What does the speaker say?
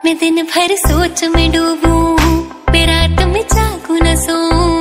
मैं दिन भर सोच में डूबूं, मैं रात में जागूं न सोऊं।